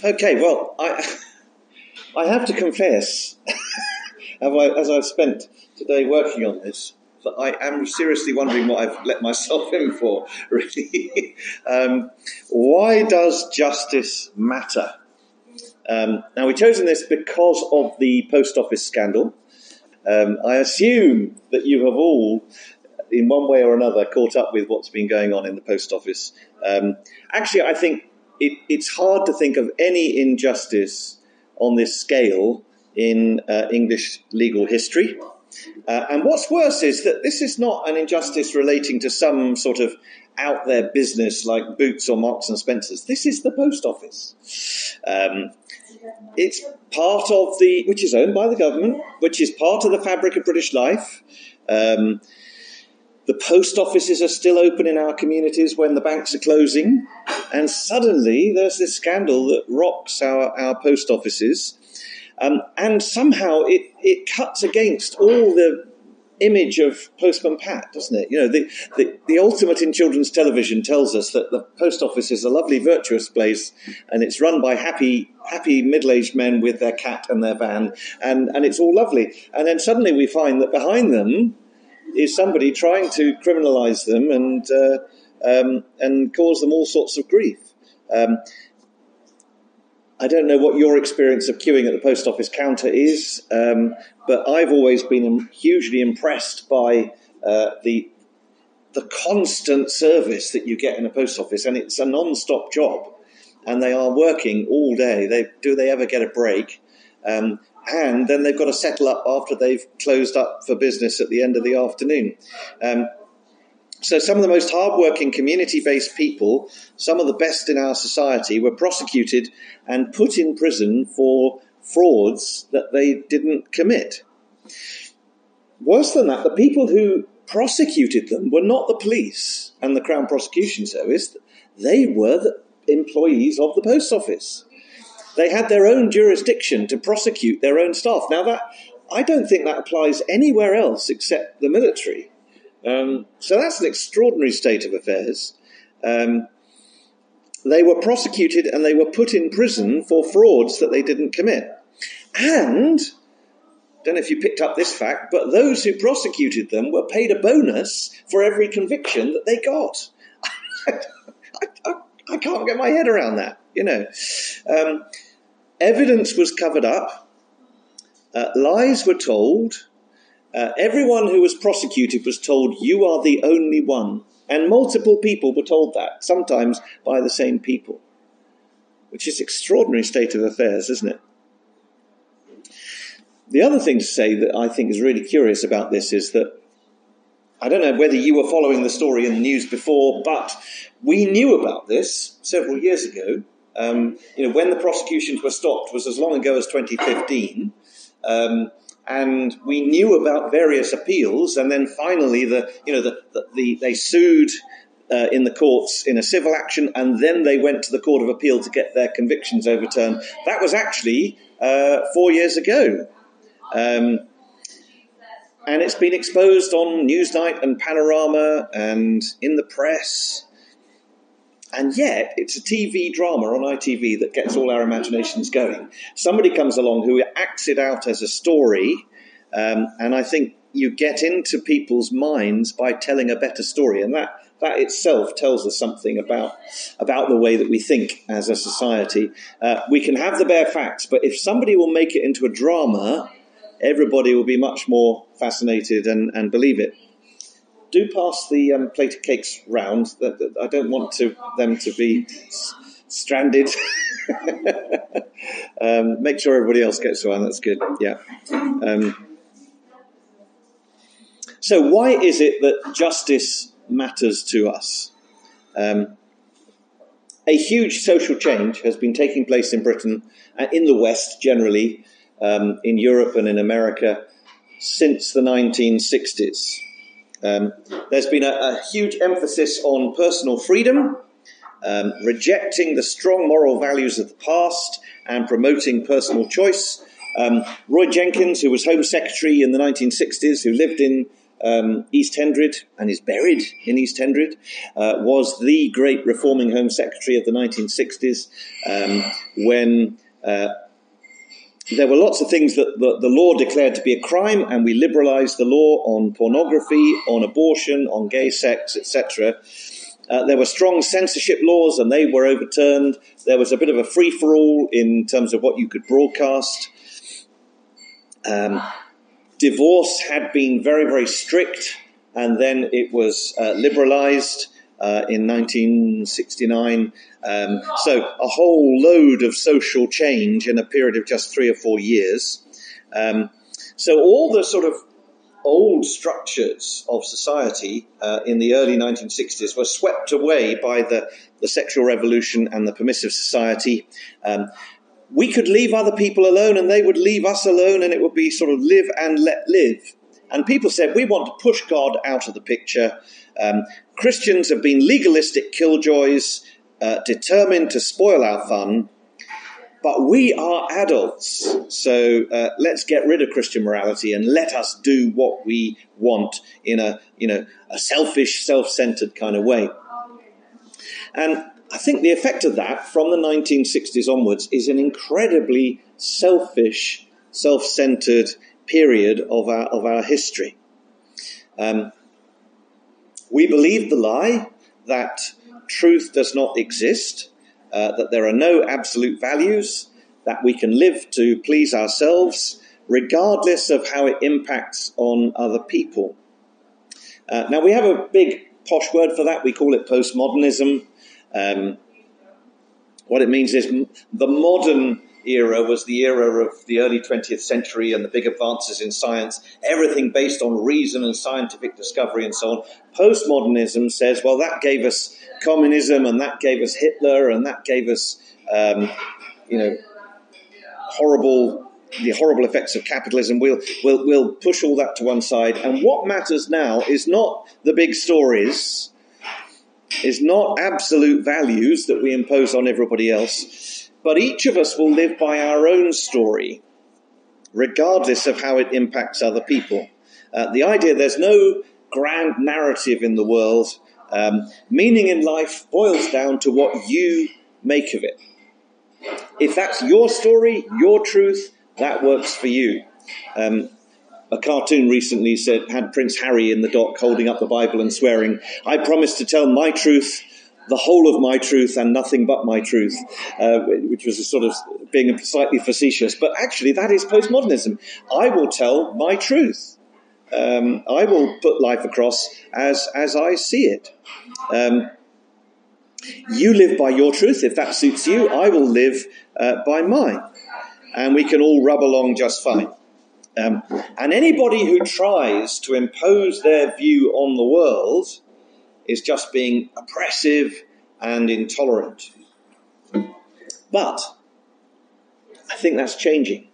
Okay, well, I have to confess, as I've spent today working on this, that I am seriously wondering what I've let myself in for, really. Why does justice matter? Now, we've chosen this because of the post office scandal. I assume that you have all, in one way or another, caught up with what's been going on in the post office. Actually, I think it's hard to think of any injustice on this scale in English legal history. And what's worse is that this is not an injustice relating to some sort of out there business like Boots or Marks and Spencer's. This is the post office. It's part of which is owned by the government, which is part of the fabric of British life. The post offices are still open in our communities when the banks are closing. And suddenly there's this scandal that rocks our post offices. And somehow it cuts against all the image of Postman Pat, doesn't it? You know, the ultimate in children's television tells us that the post office is a lovely, virtuous place, and it's run by happy middle-aged men with their cat and their van, and it's all lovely. And then suddenly we find that behind them is somebody trying to criminalise them and cause them all sorts of grief. I don't know what your experience of queuing at the post office counter is, but I've always been hugely impressed by the constant service that you get in a post office, and it's a non-stop job, and they are working all day. Do they ever get a break? And then they've got to settle up after they've closed up for business at the end of the afternoon. So some of the most hardworking community-based people, some of the best in our society, were prosecuted and put in prison for frauds that they didn't commit. Worse than that, the people who prosecuted them were not the police and the Crown Prosecution Service. They were the employees of the post office. They had their own jurisdiction to prosecute their own staff. Now, I don't think that applies anywhere else except the military. So that's an extraordinary state of affairs. They were prosecuted and they were put in prison for frauds that they didn't commit. And, I don't know if you picked up this fact, but those who prosecuted them were paid a bonus for every conviction that they got. I can't get my head around that, you know. Evidence was covered up. Lies were told. Everyone who was prosecuted was told, you are the only one. And multiple people were told that, sometimes by the same people. Which is an extraordinary state of affairs, isn't it? The other thing to say that I think is really curious about this is that, I don't know whether you were following the story in the news before, but we knew about this several years ago. When the prosecutions were stopped was as long ago as 2015. And we knew about various appeals, and then finally they sued in the courts in a civil action, and then they went to the Court of Appeal to get their convictions overturned. That was actually 4 years ago. And it's been exposed on Newsnight and Panorama and in the press. And yet, it's a TV drama on ITV that gets all our imaginations going. Somebody comes along who acts it out as a story, and I think you get into people's minds by telling a better story. And that itself tells us something about the way that we think as a society. We can have the bare facts, but if somebody will make it into a drama, everybody will be much more fascinated and believe it. Do pass the plate of cakes round. I don't want them to be stranded. Make sure everybody else gets one. That's good. Yeah. So why is it that justice matters to us? A huge social change has been taking place in Britain and in the West generally, in Europe and in America, since the 1960s. There's been a huge emphasis on personal freedom, rejecting the strong moral values of the past and promoting personal choice. Roy Jenkins, who was Home Secretary in the 1960s, who lived in East Hendred and is buried in East Hendred, was the great reforming Home Secretary of the 1960s, when there were lots of things that the law declared to be a crime, and we liberalised the law on pornography, on abortion, on gay sex, etc. There were strong censorship laws, and they were overturned. There was a bit of a free-for-all in terms of what you could broadcast. Divorce had been very, very strict, and then it was liberalised in 1969. So a whole load of social change in a period of just 3 or 4 years. So all the sort of old structures of society in the early 1960s were swept away by the sexual revolution and the permissive society. We could leave other people alone and they would leave us alone, and it would be sort of live and let live. And people said, we want to push God out of the picture. Christians have been legalistic killjoys, determined to spoil our fun. But we are adults, so let's get rid of Christian morality and let us do what we want in a selfish, self-centered kind of way. And I think the effect of that from the 1960s onwards is an incredibly selfish, self-centered period of our history. We believed the lie that truth does not exist, that there are no absolute values, that we can live to please ourselves, regardless of how it impacts on other people. Now, we have a big posh word for that. We call it postmodernism. What it means is the modern era was the era of the early 20th century and the big advances in science, everything based on reason and scientific discovery and so on. Postmodernism says, well, that gave us communism, and that gave us Hitler, and that gave us, the horrible effects of capitalism. We'll push all that to one side. And what matters now is not the big stories, is not absolute values that we impose on everybody else, but each of us will live by our own story, regardless of how it impacts other people. The idea there's no grand narrative in the world. Meaning in life boils down to what you make of it. If that's your story, your truth, that works for you. A cartoon recently had Prince Harry in the dock holding up the Bible and swearing, "I promise to tell my truth, the whole of my truth, and nothing but my truth," which was a sort of being slightly facetious. But actually, that is postmodernism. I will tell my truth. I will put life across as I see it. You live by your truth. If that suits you, I will live by mine. And we can all rub along just fine. And anybody who tries to impose their view on the world is just being oppressive and intolerant. But I think that's changing.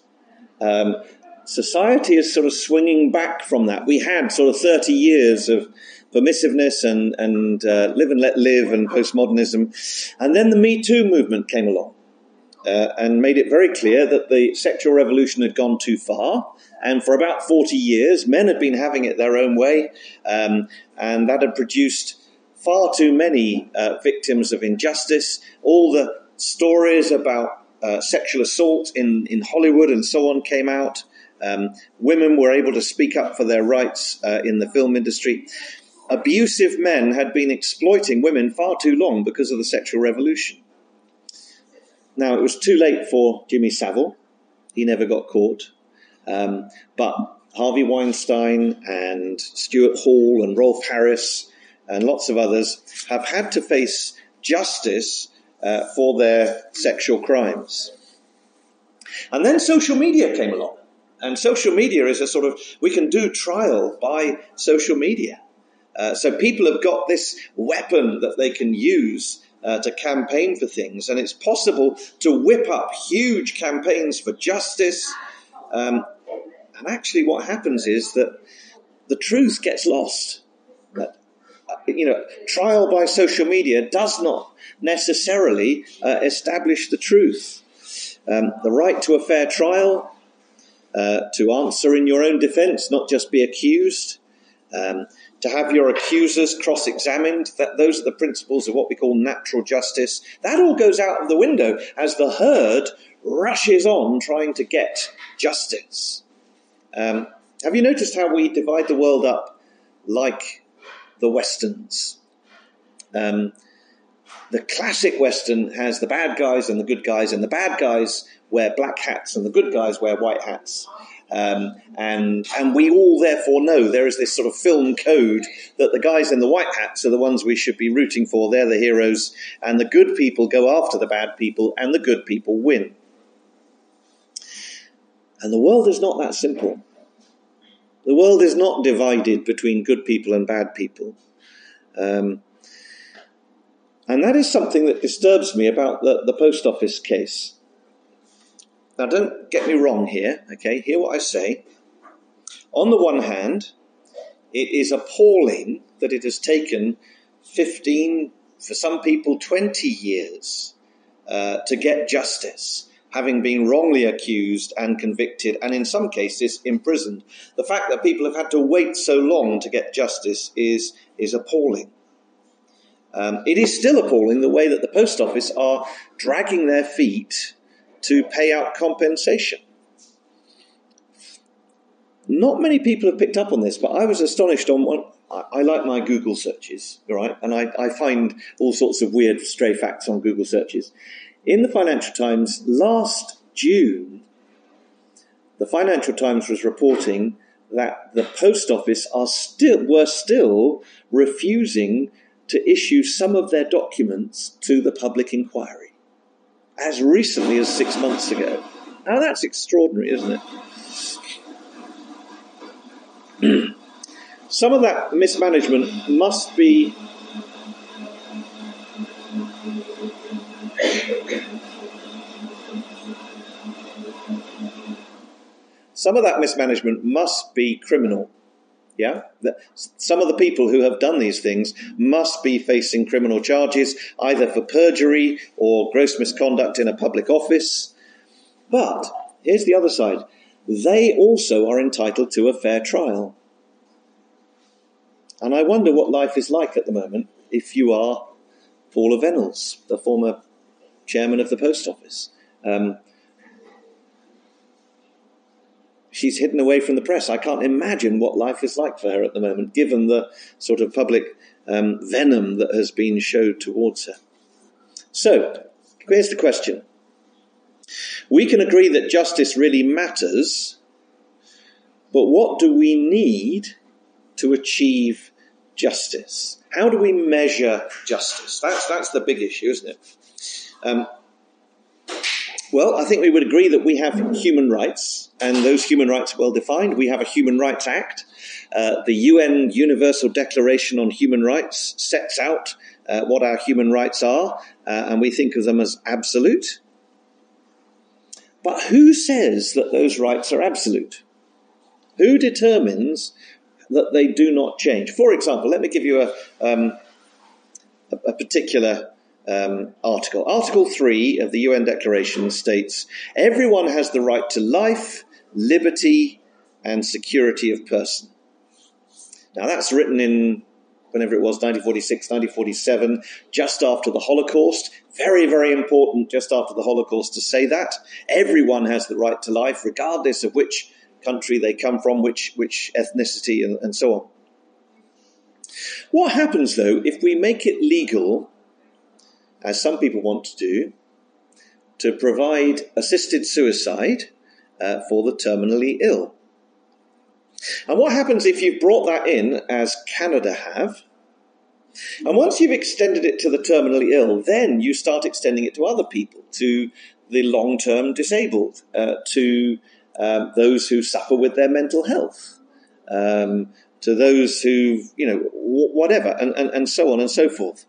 Society is sort of swinging back from that. We had sort of 30 years of permissiveness and live and let live and postmodernism. And then the Me Too movement came along and made it very clear that the sexual revolution had gone too far. And for about 40 years, men had been having it their own way. And that had produced far too many victims of injustice. All the stories about sexual assault in Hollywood and so on came out. Women were able to speak up for their rights in the film industry. Abusive men had been exploiting women far too long because of the sexual revolution. Now, it was too late for Jimmy Savile. He never got caught. But Harvey Weinstein and Stuart Hall and Rolf Harris and lots of others have had to face justice for their sexual crimes. And then social media came along. And social media is a sort of, we can do trial by social media. So people have got this weapon that they can use to campaign for things. And it's possible to whip up huge campaigns for justice. And actually what happens is that the truth gets lost. Trial by social media does not necessarily establish the truth. The right to a fair trial, to answer in your own defense, not just be accused, to have your accusers cross-examined. Those are the principles of what we call natural justice. That all goes out of the window as the herd rushes on trying to get justice. Have you noticed how we divide the world up like the Westerns? The classic Western has the bad guys and the good guys, and the bad guys wear black hats and the good guys wear white hats. And we all therefore know there is this sort of film code that the guys in the white hats are the ones we should be rooting for. They're the heroes, and the good people go after the bad people, and the good people win. And the world is not that simple. The world is not divided between good people and bad people. And that is something that disturbs me about the post office case. Now, don't get me wrong here, okay? Hear what I say. On the one hand, it is appalling that it has taken 15, for some people 20 years to get justice, having been wrongly accused and convicted, and in some cases imprisoned. The fact that people have had to wait so long to get justice is appalling. It is still appalling the way that the post office are dragging their feet to pay out compensation. Not many people have picked up on this, but I was astonished on one. I like my Google searches, right? And I find all sorts of weird stray facts on Google searches. In the Financial Times last June, the Financial Times was reporting that the post office were still refusing to issue some of their documents to the public inquiry, as recently as 6 months ago. Now that's extraordinary, isn't it? Some of that mismanagement must be criminal. Yeah, some of the people who have done these things must be facing criminal charges, either for perjury or gross misconduct in a public office. But here's the other side. They also are entitled to a fair trial. And I wonder what life is like at the moment if you are Paula Venables, the former chairman of the post office. She's hidden away from the press. I can't imagine what life is like for her at the moment, given the sort of public venom that has been showed towards her. So, here's the question. We can agree that justice really matters, but what do we need to achieve justice? How do we measure justice? That's the big issue, isn't it? Well, I think we would agree that we have human rights, and those human rights are well defined. We have a Human Rights Act. The UN Universal Declaration on Human Rights sets out what our human rights are, and we think of them as absolute. But who says that those rights are absolute? Who determines that they do not change? For example, let me give you a particular article. Article 3 of the UN Declaration states, everyone has the right to life, liberty, and security of person. Now that's written in, whenever it was, 1946, 1947, just after the Holocaust. Very, very important just after the Holocaust to say that. Everyone has the right to life, regardless of which country they come from, which ethnicity, and so on. What happens, though, if we make it legal, as some people want to do, to provide assisted suicide for the terminally ill? And what happens if you've brought that in, as Canada have, and once you've extended it to the terminally ill, then you start extending it to other people, to the long-term disabled, to those who suffer with their mental health, to those who, whatever, and so on and so forth.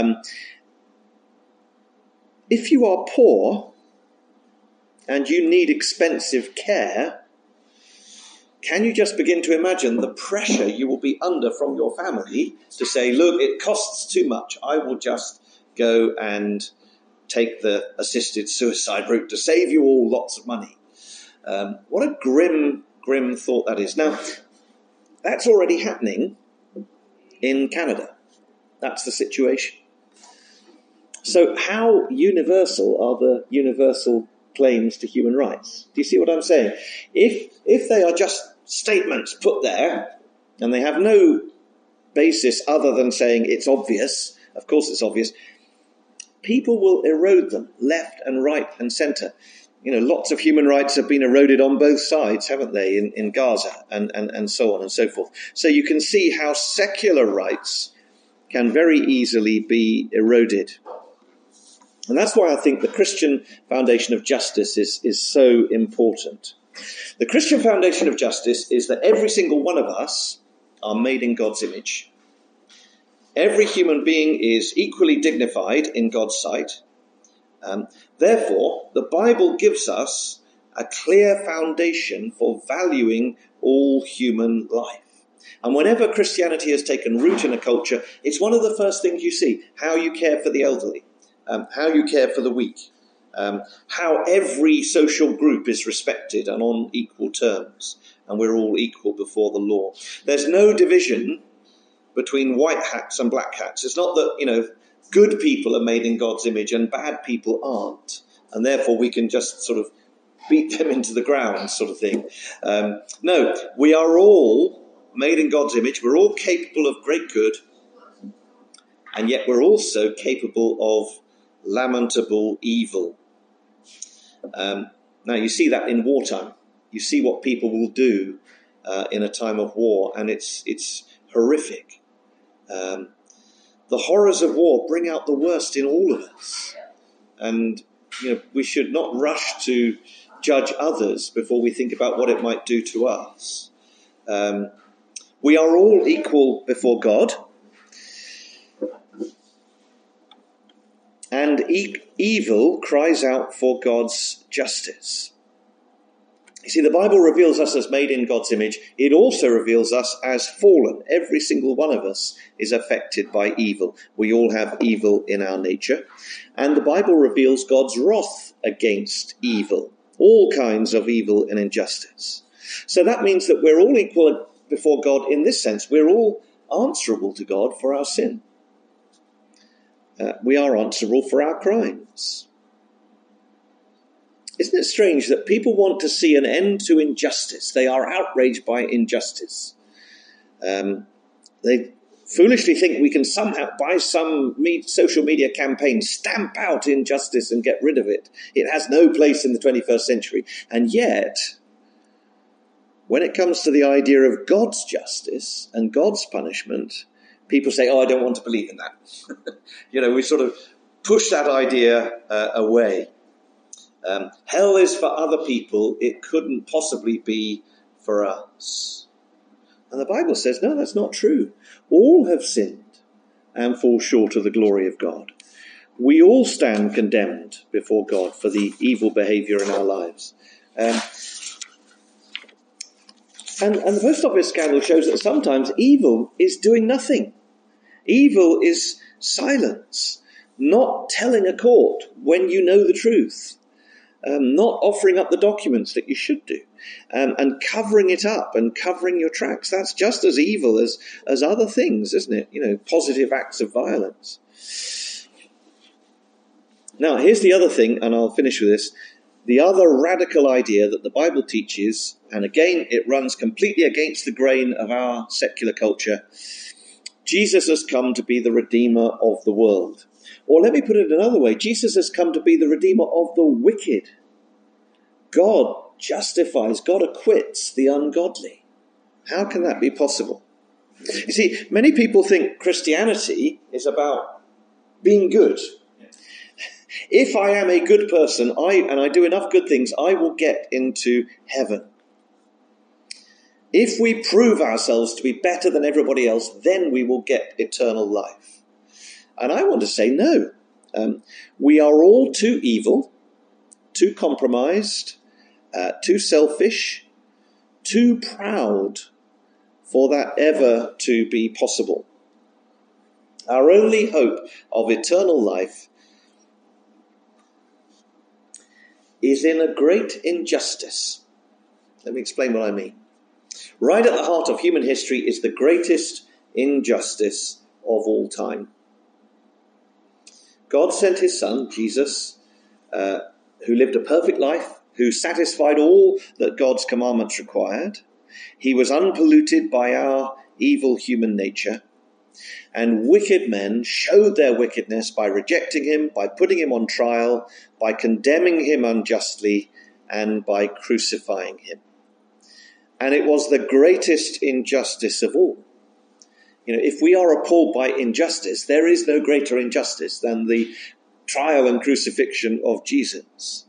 If you are poor and you need expensive care, can you just begin to imagine the pressure you will be under from your family to say, look, it costs too much. I will just go and take the assisted suicide route to save you all lots of money. What a grim thought that is. Now, That's already happening in Canada. That's the situation. So how universal are the universal claims to human rights? Do you see what I'm saying? If they are just statements put there and they have no basis other than saying it's obvious, of course it's obvious, people will erode them left and right and centre. Lots of human rights have been eroded on both sides, haven't they, in Gaza and so on and so forth. So you can see how secular rights can very easily be eroded. And that's why I think the Christian foundation of justice is so important. The Christian foundation of justice is that every single one of us are made in God's image. Every human being is equally dignified in God's sight. Therefore, the Bible gives us a clear foundation for valuing all human life. And whenever Christianity has taken root in a culture, it's one of the first things you see: how you care for the elderly, how you care for the weak, how every social group is respected and on equal terms, and we're all equal before the law. There's no division between white hats and black hats. It's not that, good people are made in God's image and bad people aren't, and therefore we can just sort of beat them into the ground sort of thing. No, we are all made in God's image. We're all capable of great good, and yet we're also capable of lamentable evil. Now, you see that in wartime. You see what people will do in a time of war, and it's horrific. The horrors of war bring out the worst in all of us. And, we should not rush to judge others before we think about what it might do to us. We are all equal before God. And evil cries out for God's justice. You see, the Bible reveals us as made in God's image. It also reveals us as fallen. Every single one of us is affected by evil. We all have evil in our nature. And the Bible reveals God's wrath against evil, all kinds of evil and injustice. So that means that we're all equal before God in this sense. We're all answerable to God for our sin. We are answerable for our crimes. Isn't it strange that people want to see an end to injustice? They are outraged by injustice. They foolishly think we can somehow, by some social media campaign, stamp out injustice and get rid of it. It has no place in the 21st century. And yet, when it comes to the idea of God's justice and God's punishment, people say, I don't want to believe in that. We sort of push that idea away. Hell is for other people. It couldn't possibly be for us. And the Bible says, no, that's not true. All have sinned and fall short of the glory of God. We all stand condemned before God for the evil behavior in our lives. And the post office scandal shows that sometimes evil is doing nothing. Evil is silence, not telling a court when you know the truth. Not offering up the documents that you should do, and covering it up and covering your tracks. That's just as evil as other things, isn't it? Positive acts of violence. Now, here's the other thing, and I'll finish with this. The other radical idea that the Bible teaches, and again, it runs completely against the grain of our secular culture. Jesus has come to be the Redeemer of the world. Or let me put it another way. Jesus has come to be the Redeemer of the wicked. God justifies, God acquits the ungodly. How can that be possible? You see, many people think Christianity is about being good. If I am a good person, and I do enough good things, I will get into heaven. If we prove ourselves to be better than everybody else, then we will get eternal life. And I want to say no. We are all too evil, too compromised, too selfish, too proud for that ever to be possible. Our only hope of eternal life is in a great injustice. Let me explain what I mean. Right at the heart of human history is the greatest injustice of all time. God sent his son, Jesus, who lived a perfect life, who satisfied all that God's commandments required. He was unpolluted by our evil human nature. And wicked men showed their wickedness by rejecting him, by putting him on trial, by condemning him unjustly, and by crucifying him. And it was the greatest injustice of all. If we are appalled by injustice, there is no greater injustice than the trial and crucifixion of Jesus.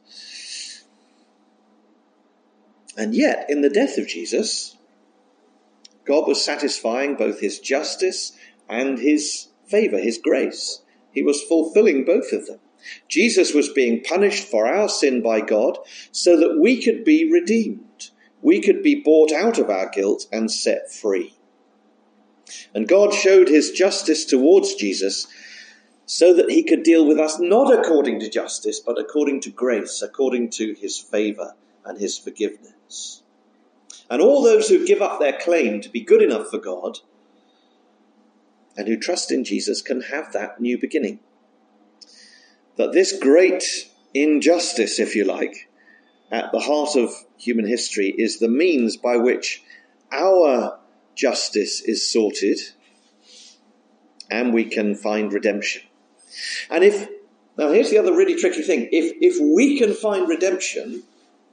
And yet, in the death of Jesus, God was satisfying both his justice and his favour, his grace. He was fulfilling both of them. Jesus was being punished for our sin by God so that we could be redeemed. We could be bought out of our guilt and set free. And God showed his justice towards Jesus so that he could deal with us not according to justice, but according to grace, according to his favour and his forgiveness. And all those who give up their claim to be good enough for God and who trust in Jesus can have that new beginning. That this great injustice, if you like, at the heart of human history is the means by which our justice is sorted and we can find redemption. And now here's the other really tricky thing. If we can find redemption,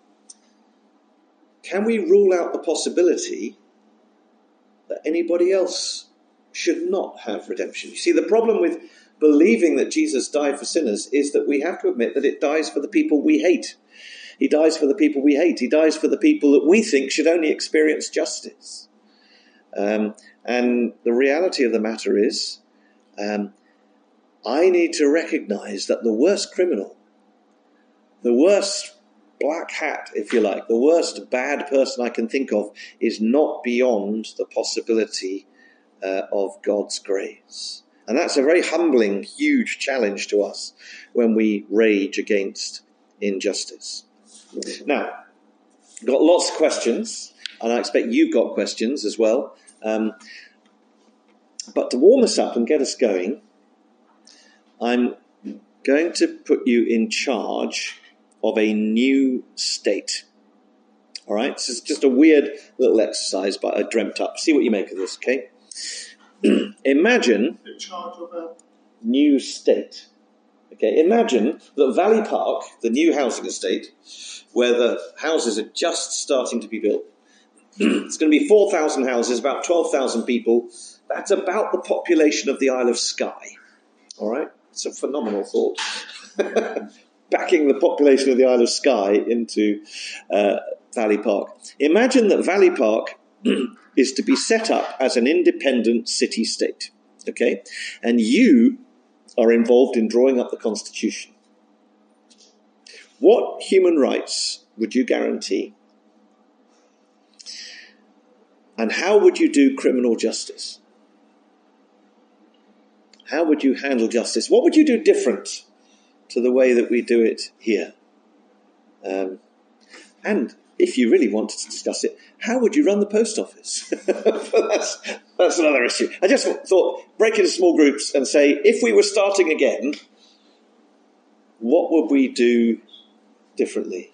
can we rule out the possibility that anybody else should not have redemption? You see, the problem with believing that Jesus died for sinners is that we have to admit that it dies for the people we hate. He dies for the people we hate. He dies for the people that we think should only experience justice. And the reality of the matter is, I need to recognize that the worst criminal, the worst black hat, if you like, the worst bad person I can think of is not beyond the possibility of God's grace. And that's a very humbling, huge challenge to us when we rage against injustice. Now, I've got lots of questions, and I expect you've got questions as well. But to warm us up and get us going, I'm going to put you in charge of a new state. All right? This is just a weird little exercise, but I dreamt up. See what you make of this, okay? Imagine In charge of a new state. Okay, imagine that Valley Park, the new housing estate, where the houses are just starting to be built. It's going to be 4,000 houses, about 12,000 people. That's about the population of the Isle of Skye. All right? It's a phenomenal thought. Backing the population of the Isle of Skye into Valley Park. Imagine that Valley Park is to be set up as an independent city-state. Okay? And you are involved in drawing up the Constitution. What human rights would you guarantee? And how would you do criminal justice? How would you handle justice? What would you do different to the way that we do it here? And if you really wanted to discuss it, how would you run the post office? That's another issue. I just thought, break into small groups and say, if we were starting again, what would we do differently?